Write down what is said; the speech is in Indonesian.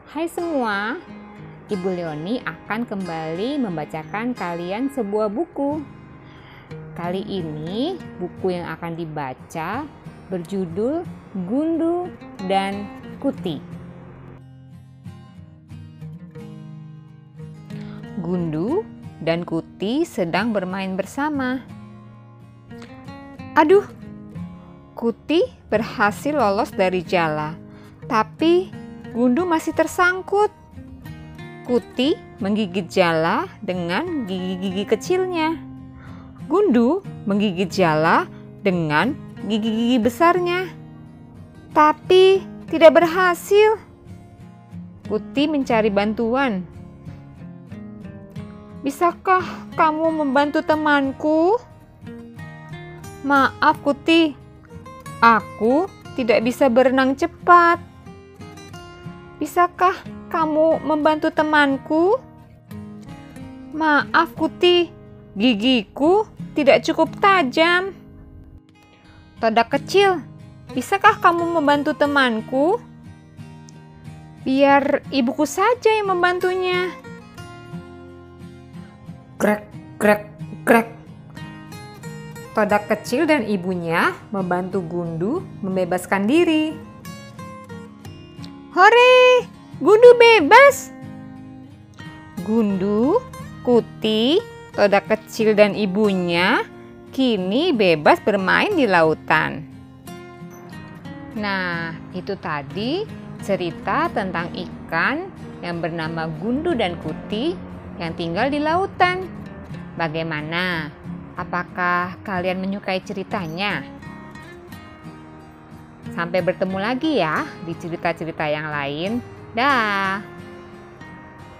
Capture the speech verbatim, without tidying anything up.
Hai semua, Ibu Leoni akan kembali membacakan kalian sebuah buku. Kali ini buku yang akan dibaca berjudul Gundu dan Kuti. Gundu dan Kuti sedang bermain bersama. Aduh, Kuti berhasil lolos dari jala, tapi Gundu masih tersangkut. Kuti menggigit jala dengan gigi-gigi kecilnya. Gundu menggigit jala dengan gigi-gigi besarnya. Tapi tidak berhasil. Kuti mencari bantuan. Bisakah kamu membantu temanku? Maaf Kuti, aku tidak bisa berenang cepat. Bisakah kamu membantu temanku? Maaf Kuti, gigiku tidak cukup tajam. Todak kecil, bisakah kamu membantu temanku? Biar ibuku saja yang membantunya. Grek, grek, grek. Todak kecil dan ibunya membantu Gundu membebaskan diri. Hore, Gundu bebas! Gundu, Kuti, Todak kecil dan ibunya kini bebas bermain di lautan. Nah, itu tadi cerita tentang ikan yang bernama Gundu dan Kuti yang tinggal di lautan. Bagaimana? Apakah kalian menyukai ceritanya? Sampai bertemu lagi ya di cerita-cerita yang lain. Dah.